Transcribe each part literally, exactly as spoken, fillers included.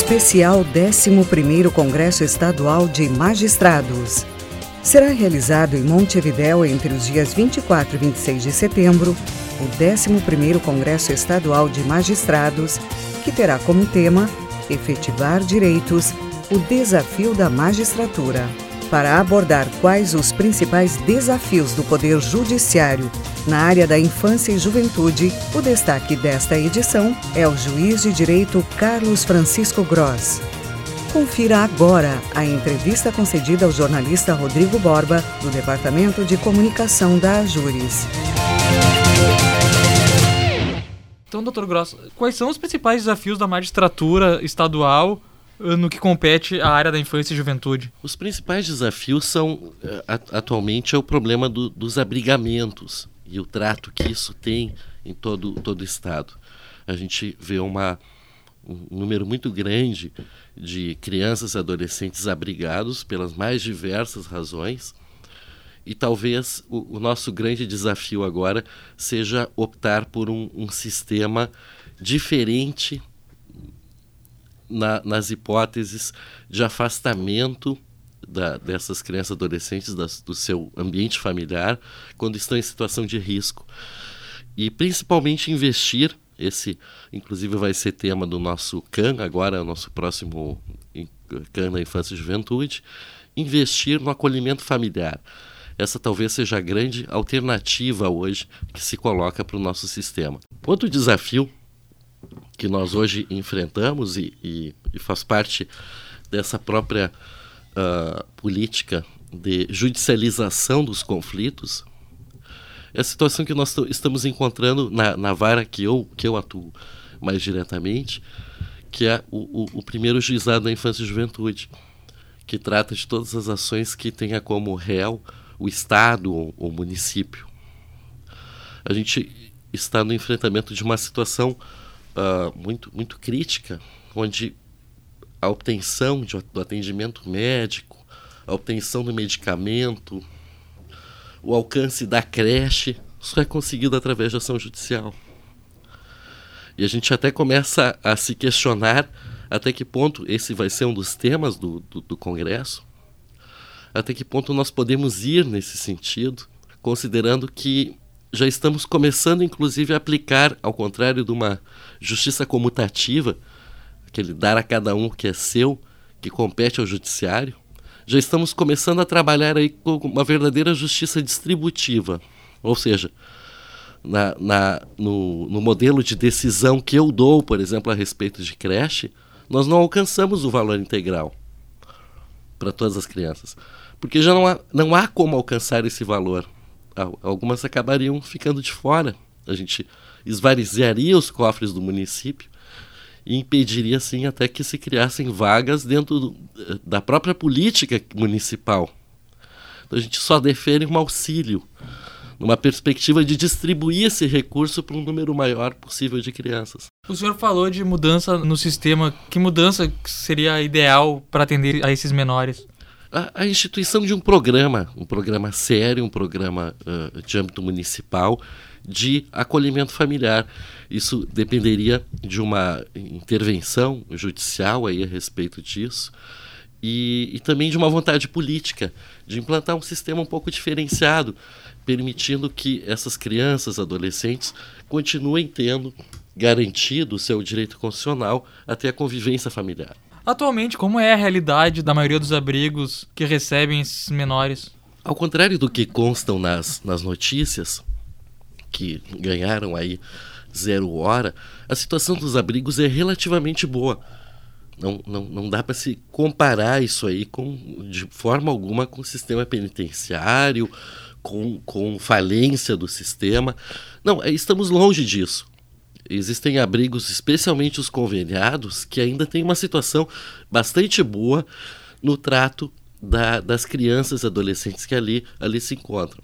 Especial décimo primeiro Congresso Estadual de Magistrados. Será realizado em Montevidéu entre os dias vinte e quatro e vinte e seis de setembro o décimo primeiro Congresso Estadual de Magistrados, que terá como tema Efetivar Direitos, o desafio da magistratura. Para abordar quais os principais desafios do Poder Judiciário na área da infância e juventude, o destaque desta edição é o juiz de direito Carlos Francisco Gross. Confira agora a entrevista concedida ao jornalista Rodrigo Borba, do Departamento de Comunicação da AJURES. Então, doutor Gross, quais são os principais desafios da magistratura estadual no que compete à área da infância e juventude? Os principais desafios são, atualmente, é o problema do, dos abrigamentos e o trato que isso tem em todo, todo o estado. A gente vê uma, um número muito grande de crianças e adolescentes abrigados pelas mais diversas razões, e talvez o, o nosso grande desafio agora seja optar por um, um sistema diferente Na, nas hipóteses de afastamento da, dessas crianças e adolescentes das, do seu ambiente familiar quando estão em situação de risco. E principalmente investir, esse inclusive vai ser tema do nosso C A N, agora o nosso próximo C A N da Infância e Juventude, investir no acolhimento familiar. Essa talvez seja a grande alternativa hoje que se coloca para o nosso sistema. Outro desafio que nós hoje enfrentamos e, e, e faz parte dessa própria uh, política de judicialização dos conflitos, é a situação que nós t- estamos encontrando na, na vara que eu, que eu atuo mais diretamente, que é o, o, o primeiro juizado da infância e juventude, que trata de todas as ações que tenha como réu o Estado ou o município. A gente está no enfrentamento de uma situação Uh, muito, muito crítica, onde a obtenção de, do atendimento médico, a obtenção do medicamento, o alcance da creche, só é conseguido através de ação judicial. E a gente até começa a, a se questionar até que ponto, esse vai ser um dos temas do, do, do Congresso, até que ponto nós podemos ir nesse sentido, considerando que já estamos começando, inclusive, a aplicar, ao contrário de uma justiça comutativa, aquele dar a cada um o que é seu, que compete ao judiciário, já estamos começando a trabalhar aí com uma verdadeira justiça distributiva. Ou seja, na, na, no, no modelo de decisão que eu dou, por exemplo, a respeito de creche, nós não alcançamos o valor integral para todas as crianças, porque já não há, não há como alcançar esse valor. Algumas acabariam ficando de fora. A gente esvaziaria os cofres do município e impediria, assim, até que se criassem vagas dentro do, da própria política municipal. Então a gente só defere um auxílio, numa perspectiva de distribuir esse recurso para um número maior possível de crianças. O senhor falou de mudança no sistema. Que mudança seria ideal para atender a esses menores? A, a instituição de um programa, um programa sério, um programa uh, de âmbito municipal de acolhimento familiar. Isso dependeria de uma intervenção judicial aí a respeito disso e, e também de uma vontade política de implantar um sistema um pouco diferenciado, permitindo que essas crianças, adolescentes, continuem tendo garantido o seu direito constitucional até a convivência familiar. Atualmente, como é a realidade da maioria dos abrigos que recebem esses menores? Ao contrário do que constam nas, nas notícias, que ganharam aí zero hora, a situação dos abrigos é relativamente boa. Não, não, não dá para se comparar isso aí com, de forma alguma com o sistema penitenciário, com, com falência do sistema. Não, estamos longe disso. Existem abrigos, especialmente os conveniados, que ainda têm uma situação bastante boa no trato da, das crianças e adolescentes que ali, ali se encontram.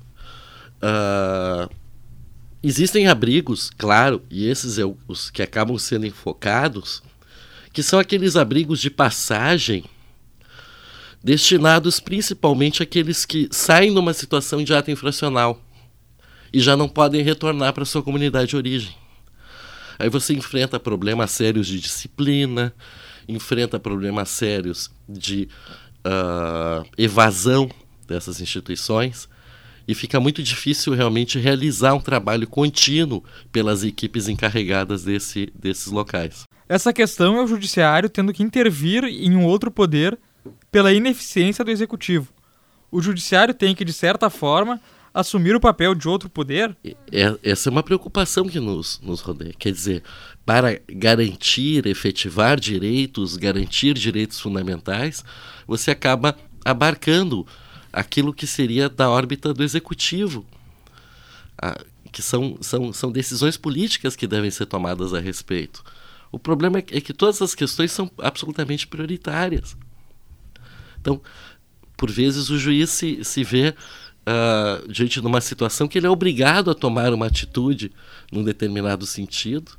Uh, existem abrigos, claro, e esses é os que acabam sendo enfocados, que são aqueles abrigos de passagem destinados principalmente àqueles que saem numa situação de ato infracional e já não podem retornar para sua comunidade de origem. Aí você enfrenta problemas sérios de disciplina, enfrenta problemas sérios de uh, evasão dessas instituições, e fica muito difícil realmente realizar um trabalho contínuo pelas equipes encarregadas desse, desses locais. Essa questão é o judiciário tendo que intervir em um outro poder pela ineficiência do executivo. O judiciário tem que, de certa forma, assumir o papel de outro poder? É, essa é uma preocupação que nos, nos rodeia. Quer dizer, para garantir, efetivar direitos, garantir direitos fundamentais, você acaba abarcando aquilo que seria da órbita do executivo, ah, que são, são, são decisões políticas que devem ser tomadas a respeito. O problema é que, é que todas as questões são absolutamente prioritárias. Então, por vezes o juiz se, se vê uh, diante de uma situação que ele é obrigado a tomar uma atitude num determinado sentido,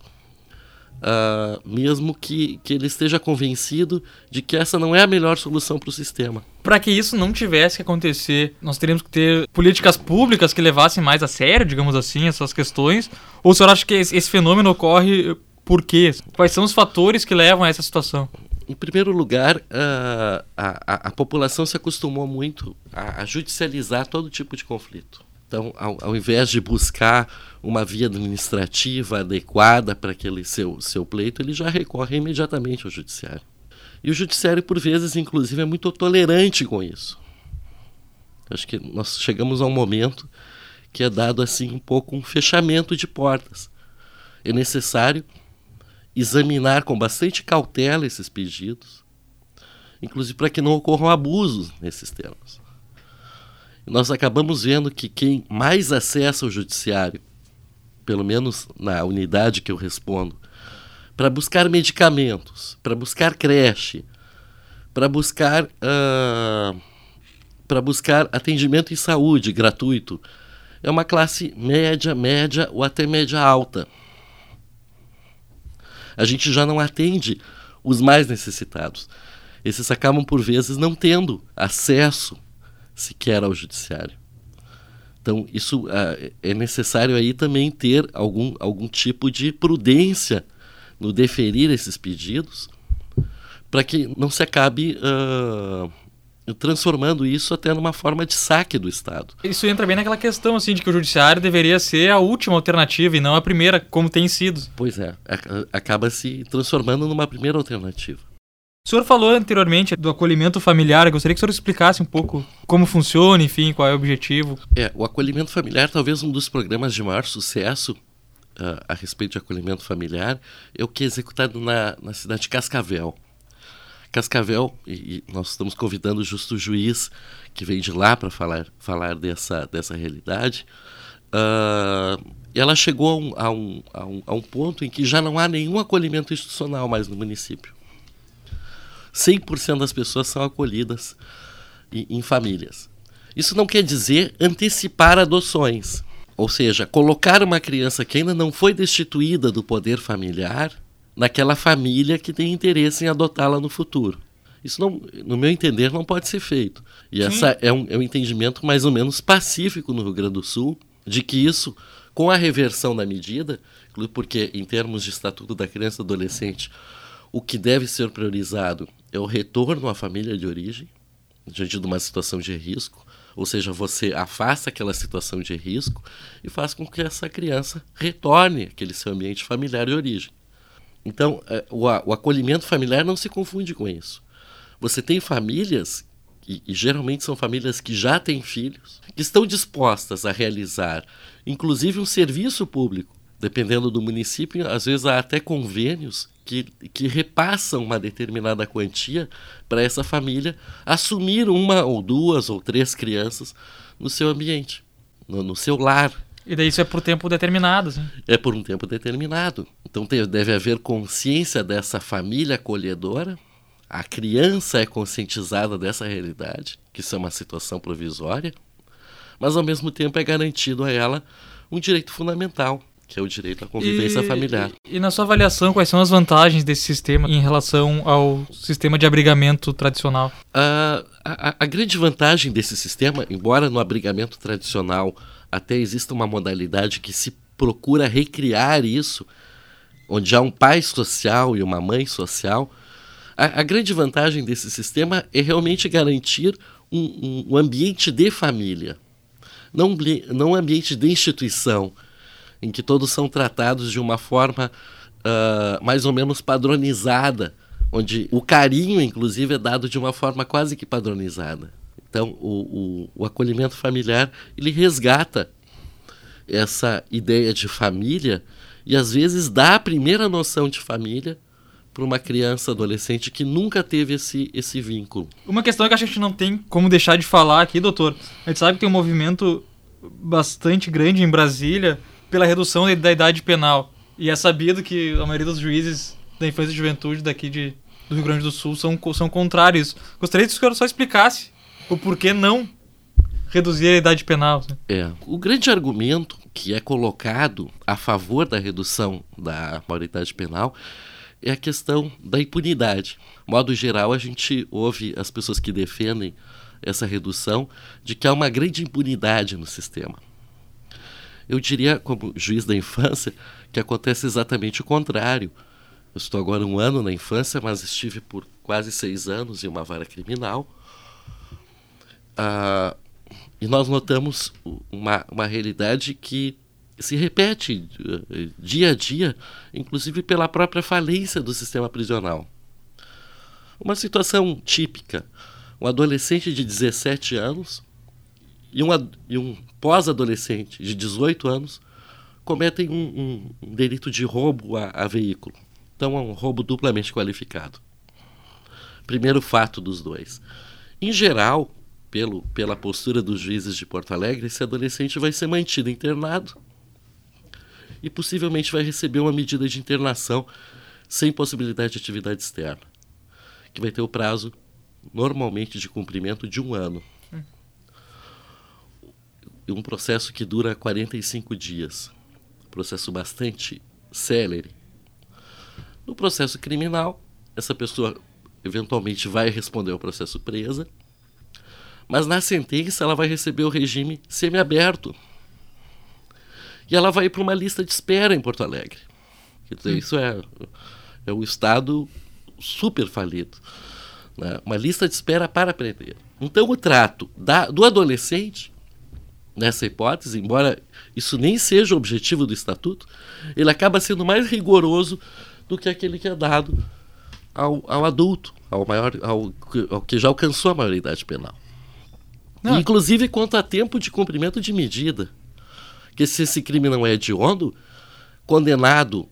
Uh, mesmo que, que ele esteja convencido de que essa não é a melhor solução para o sistema. Para que isso não tivesse que acontecer, nós teríamos que ter políticas públicas que levassem mais a sério, digamos assim, essas questões? Ou o senhor acha que esse fenômeno ocorre por quê? Quais são os fatores que levam a essa situação? Em primeiro lugar, uh, a, a, a população se acostumou muito a, a judicializar todo tipo de conflito. Então, ao, ao invés de buscar uma via administrativa adequada para aquele seu, seu pleito, ele já recorre imediatamente ao judiciário. E o judiciário, por vezes, inclusive, é muito tolerante com isso. Acho que nós chegamos a um momento que é dado assim um pouco um fechamento de portas. É necessário examinar com bastante cautela esses pedidos, inclusive para que não ocorram abusos nesses termos. Nós acabamos vendo que quem mais acessa o judiciário, pelo menos na unidade que eu respondo, para buscar medicamentos, para buscar creche, para buscar, uh, para buscar atendimento em saúde gratuito, é uma classe média, média ou até média alta. A gente já não atende os mais necessitados. Esses acabam, por vezes, não tendo acesso sequer ao judiciário. Então, isso uh, é necessário aí também ter algum, algum tipo de prudência no deferir esses pedidos, para que não se acabe uh, transformando isso até numa forma de saque do Estado. Isso entra bem naquela questão assim, de que o judiciário deveria ser a última alternativa e não a primeira, como tem sido. Pois é, acaba se transformando numa primeira alternativa. O senhor falou anteriormente do acolhimento familiar, eu gostaria que o senhor explicasse um pouco como funciona, enfim, qual é o objetivo. É, o acolhimento familiar, talvez um dos programas de maior sucesso uh, a respeito de acolhimento familiar, é o que é executado na, na cidade de Cascavel. Cascavel, e, e nós estamos convidando o justo juiz que vem de lá para falar, falar dessa, dessa realidade, uh, ela chegou a um, a, um, a, um, a um ponto em que já não há nenhum acolhimento institucional mais no município. cem por cento das pessoas são acolhidas em, em famílias. Isso não quer dizer antecipar adoções, ou seja, colocar uma criança que ainda não foi destituída do poder familiar naquela família que tem interesse em adotá-la no futuro. Isso, não, no meu entender, não pode ser feito. E essa é um, é um entendimento mais ou menos pacífico no Rio Grande do Sul, de que isso, com a reversão da medida, porque em termos de Estatuto da Criança e do Adolescente, o que deve ser priorizado é o retorno à família de origem, diante de uma situação de risco, ou seja, você afasta aquela situação de risco e faz com que essa criança retorne àquele seu ambiente familiar de origem. Então, o, o acolhimento familiar não se confunde com isso. Você tem famílias, e, e geralmente são famílias que já têm filhos, que estão dispostas a realizar, inclusive, um serviço público. Dependendo do município, às vezes há até convênios que, que repassam uma determinada quantia para essa família assumir uma ou duas ou três crianças no seu ambiente, no, no seu lar. E daí isso é por tempo determinado, assim? É por um tempo determinado. Então tem, deve haver consciência dessa família acolhedora, a criança é conscientizada dessa realidade, que isso é uma situação provisória, mas ao mesmo tempo é garantido a ela um direito fundamental, que é o direito à convivência e, familiar. E, e na sua avaliação, quais são as vantagens desse sistema em relação ao sistema de abrigamento tradicional? A, a, a grande vantagem desse sistema, embora no abrigamento tradicional até exista uma modalidade que se procura recriar isso, onde há um pai social e uma mãe social, A, a grande vantagem desse sistema é realmente garantir um, um, um ambiente de família, não, não um ambiente de instituição, em que todos são tratados de uma forma uh, mais ou menos padronizada, onde o carinho, inclusive, é dado de uma forma quase que padronizada. Então, o, o, o acolhimento familiar, ele resgata essa ideia de família e, às vezes, dá a primeira noção de família para uma criança, adolescente que nunca teve esse, esse vínculo. Uma questão que a gente não tem como deixar de falar aqui, doutor, a gente sabe que tem um movimento bastante grande em Brasília pela redução da, da idade penal. E é sabido que a maioria dos juízes da infância e juventude daqui de, do Rio Grande do Sul são, são contrários. Gostaria que o senhor só explicasse o porquê não reduzir a idade penal. É, o grande argumento que é colocado a favor da redução da maioridade penal é a questão da impunidade. De modo geral, a gente ouve as pessoas que defendem essa redução de que há uma grande impunidade no sistema. Eu diria, como juiz da infância, que acontece exatamente o contrário. Eu estou agora um ano na infância, mas estive por quase seis anos em uma vara criminal. Ah, e nós notamos uma, uma realidade que se repete uh, dia a dia, inclusive pela própria falência do sistema prisional. Uma situação típica: um adolescente de dezessete anos e um, e um pós-adolescente de dezoito anos cometem um, um, um delito de roubo a, a veículo. Então é um roubo duplamente qualificado. Primeiro fato dos dois. Em geral, pelo, pela postura dos juízes de Porto Alegre, esse adolescente vai ser mantido internado e possivelmente vai receber uma medida de internação sem possibilidade de atividade externa, que vai ter o prazo, normalmente, de cumprimento de um ano. Hum. Um processo que dura quarenta e cinco dias. Um processo bastante célere. No processo criminal, essa pessoa eventualmente vai responder ao processo presa, mas na sentença ela vai receber o regime semiaberto. E ela vai para uma lista de espera em Porto Alegre. Quer dizer, isso é, é um estado super falido, né? Uma lista de espera para prender. Então o trato da, do adolescente, nessa hipótese, embora isso nem seja o objetivo do estatuto, ele acaba sendo mais rigoroso do que aquele que é dado ao, ao adulto, ao, maior, ao, ao que já alcançou a maioridade penal. Não. Inclusive quanto a tempo de cumprimento de medida. Que se esse crime não é hediondo, condenado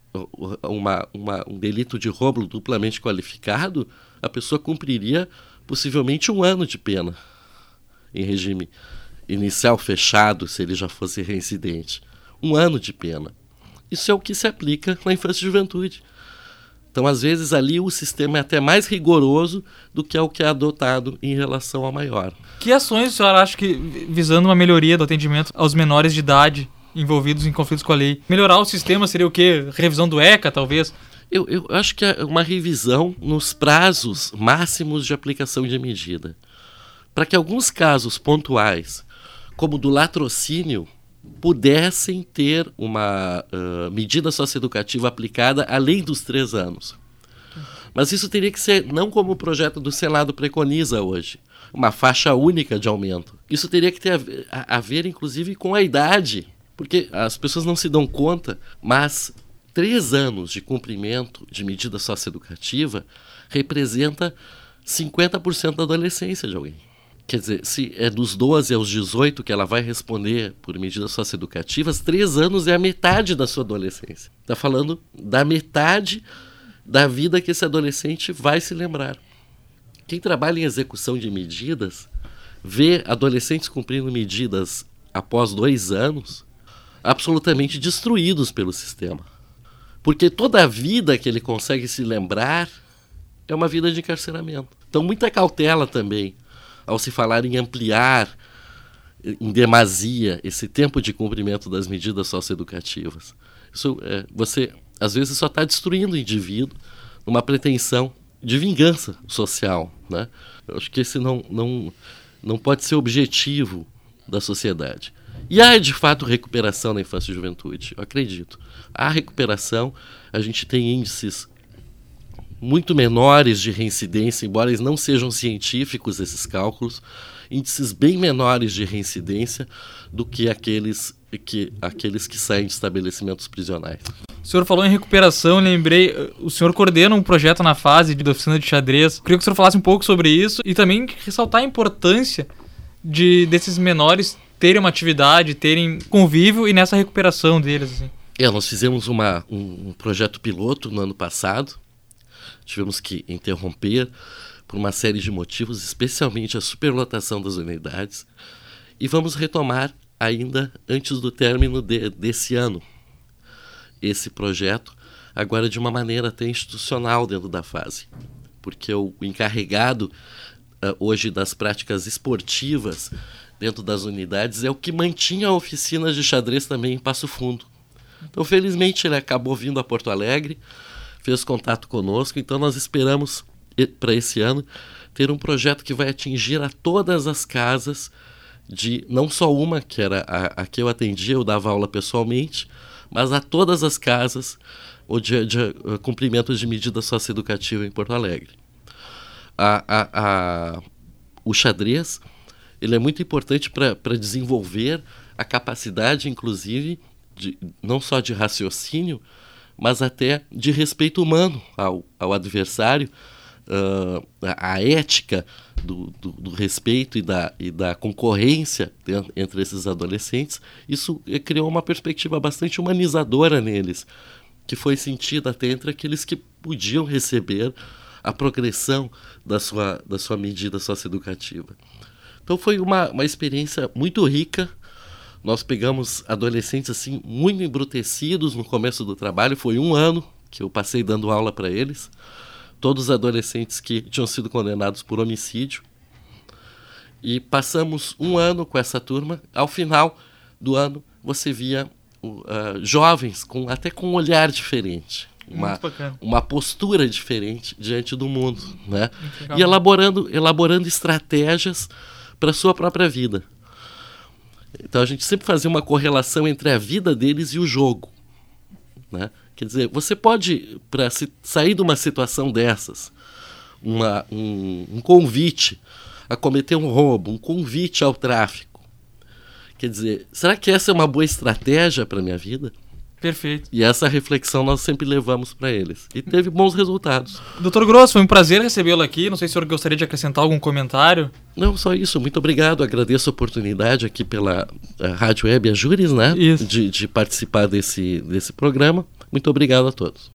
a uma, uma, um delito de roubo duplamente qualificado, a pessoa cumpriria possivelmente um ano de pena em regime inicial fechado, se ele já fosse reincidente. Um ano de pena. Isso é o que se aplica na infância e juventude. Então, às vezes, ali o sistema é até mais rigoroso do que é o que é adotado em relação ao maior. Que ações o senhor acha que, visando uma melhoria do atendimento aos menores de idade envolvidos em conflitos com a lei, melhorar o sistema seria o quê? Revisão do ECA, talvez? Eu, eu acho que é uma revisão nos prazos máximos de aplicação de medida. Para que alguns casos pontuais, como do latrocínio, pudessem ter uma uh, medida socioeducativa aplicada além dos três anos. Mas isso teria que ser, não como o projeto do Senado preconiza hoje, uma faixa única de aumento. Isso teria que ter a ver, a, a ver inclusive, com a idade, porque as pessoas não se dão conta, mas três anos de cumprimento de medida socioeducativa representa cinquenta por cento da adolescência de alguém. Quer dizer, se é dos doze aos dezoito que ela vai responder por medidas socioeducativas, três anos é a metade da sua adolescência. Está falando da metade da vida que esse adolescente vai se lembrar. Quem trabalha em execução de medidas vê adolescentes cumprindo medidas após dois anos absolutamente destruídos pelo sistema. Porque toda a vida que ele consegue se lembrar é uma vida de encarceramento. Então, muita cautela também ao se falar em ampliar em demasia esse tempo de cumprimento das medidas socioeducativas. Isso, é, você, às vezes, só está destruindo o indivíduo numa pretensão de vingança social, né? Eu acho que esse não, não, não pode ser o objetivo da sociedade. E há, de fato, recuperação na infância e juventude, eu acredito. Há recuperação, a gente tem índices muito menores de reincidência, embora eles não sejam científicos esses cálculos, índices bem menores de reincidência do que aqueles que, aqueles que saem de estabelecimentos prisionais. O senhor falou em recuperação, lembrei, o senhor coordena um projeto na fase de oficina de xadrez. Queria que o senhor falasse um pouco sobre isso e também ressaltar a importância de, desses menores terem uma atividade, terem convívio e nessa recuperação deles. Assim. É, nós fizemos uma, um, um projeto piloto no ano passado, tivemos que interromper por uma série de motivos, especialmente a superlotação das unidades, e vamos retomar ainda antes do término de, desse ano esse projeto, agora de uma maneira até institucional dentro da fase, porque o encarregado uh, hoje das práticas esportivas dentro das unidades é o que mantinha a oficina de xadrez também em Passo Fundo. Então, felizmente, ele acabou vindo a Porto Alegre, fez contato conosco, então nós esperamos para esse ano ter um projeto que vai atingir a todas as casas, de não só uma, que era a, a que eu atendia, eu dava aula pessoalmente, mas a todas as casas o de, de uh, cumprimento de medida socioeducativa em Porto Alegre. A, a, a, o xadrez ele é muito importante para desenvolver a capacidade, inclusive, de, não só de raciocínio, mas até de respeito humano ao, ao adversário, uh, a, a ética do, do, do respeito e da, e da concorrência dentro, entre esses adolescentes. Isso criou uma perspectiva bastante humanizadora neles, que foi sentida até entre aqueles que podiam receber a progressão da sua, da sua medida socioeducativa. Então foi uma, uma experiência muito rica. Nós pegamos adolescentes assim, muito embrutecidos no começo do trabalho. Foi um ano que eu passei dando aula para eles. Todos os adolescentes que tinham sido condenados por homicídio. E passamos um ano com essa turma. Ao final do ano, você via uh, jovens com, até com um olhar diferente. Uma, uma postura diferente diante do mundo. Né? E elaborando, elaborando estratégias para a sua própria vida. Então a gente sempre fazia uma correlação entre a vida deles e o jogo. Né? Quer dizer, você pode, para sair de uma situação dessas, uma, um, um convite a cometer um roubo, um convite ao tráfico. Quer dizer, será que essa é uma boa estratégia para a minha vida? Perfeito. E essa reflexão nós sempre levamos para eles. E teve bons resultados. doutor Gross, foi um prazer recebê-lo aqui. Não sei se o senhor gostaria de acrescentar algum comentário. Não, só isso. Muito obrigado. Agradeço a oportunidade aqui pela a Rádio Web Ajures, né? Isso. De, de participar desse, desse programa. Muito obrigado a todos.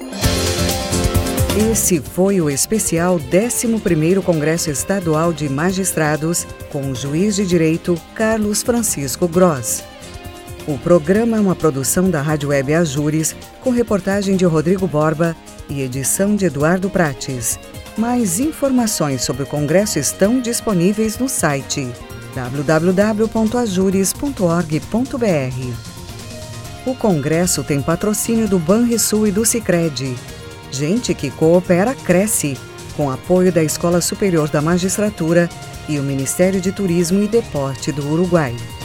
Esse foi o especial décimo primeiro Congresso Estadual de Magistrados com o juiz de direito Carlos Francisco Gross. O programa é uma produção da Rádio Web Ajures, com reportagem de Rodrigo Borba e edição de Eduardo Prates. Mais informações sobre o Congresso estão disponíveis no site w w w ponto ajures ponto org ponto b r. O Congresso tem patrocínio do Banrisul e do Sicredi. Gente que coopera, cresce, com apoio da Escola Superior da Magistratura e o Ministério de Turismo e Deporte do Uruguai.